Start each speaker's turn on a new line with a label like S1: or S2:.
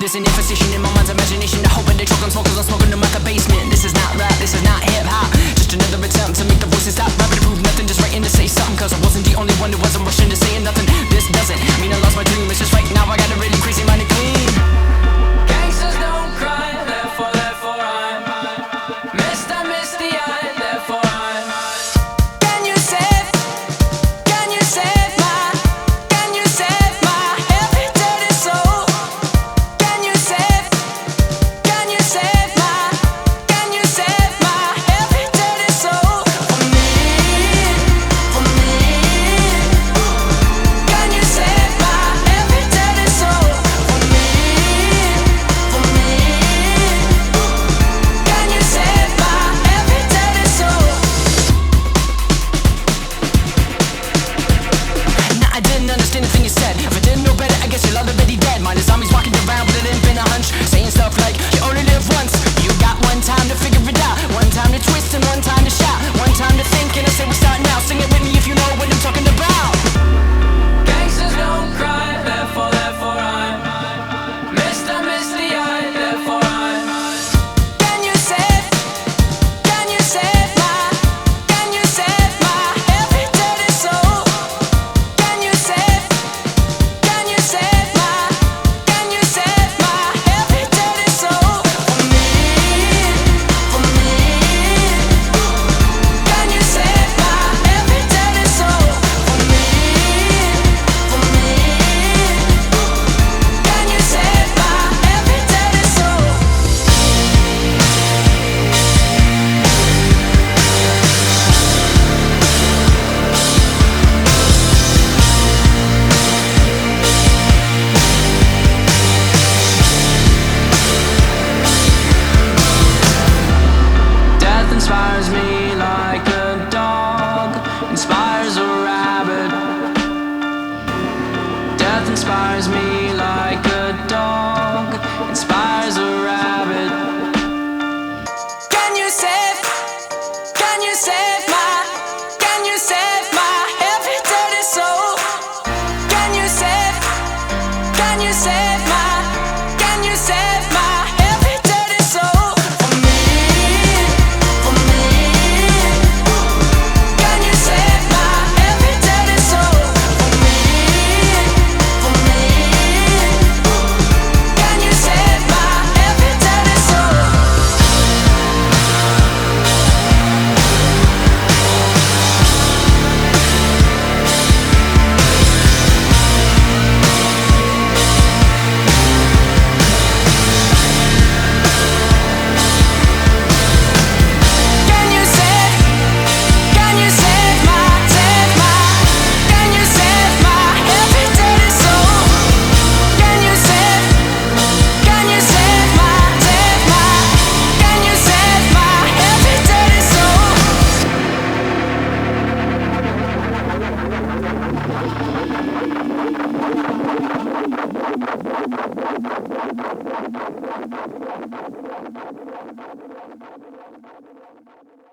S1: missing imposition in my mind's imagination. The hope and the choke on smoke cause I'm smoking them at the basement. This is not rap, this is not hip-hop. Just another attempt to make the voices stop rapping to prove nothing, just writing to say something. Cause I wasn't the only one who wasn't rushing to saying nothing. This doesn't mean I lost my dream, it's just right now I got a really crazy mind to clean.
S2: Gangsters don't cry, therefore I'm Mr. Misty Eye, therefore I'm
S1: Can you save my every dirty soul? Can you save my every dirty soul? For me. Can you save my every dirty soul? For me. Can you save my every dirty soul? Nah, I didn't understand the thing you said. If I didn't know better, I guess you're already dead. Mine is zombies walking around, but it ain't been a hunch. Saying stuff like, you only live once. You got one time to figure it out. One time to twist and one time to shout. One time to think and I say we start now. Sing it with me if you know what I'm talking about.
S2: Gangsters don't cry, therefore I'm Mr. Misty Eye, therefore I'm
S1: Can you save my every dirty soul? Can you save my every dirty soul? For me. Can you save my every dirty soul? For me. Can you save my every dirty soul?
S2: Death inspires me like a dog inspires a rabbit. Death inspires me like a dog inspires a rabbit.
S1: Can you save my every dirty soul? Can you save my every dirty soul? For me. Can you save my every dirty soul? For me. Can you save my every dirty soul? Can you save my every dirty soul? Can you save my every dirty soul?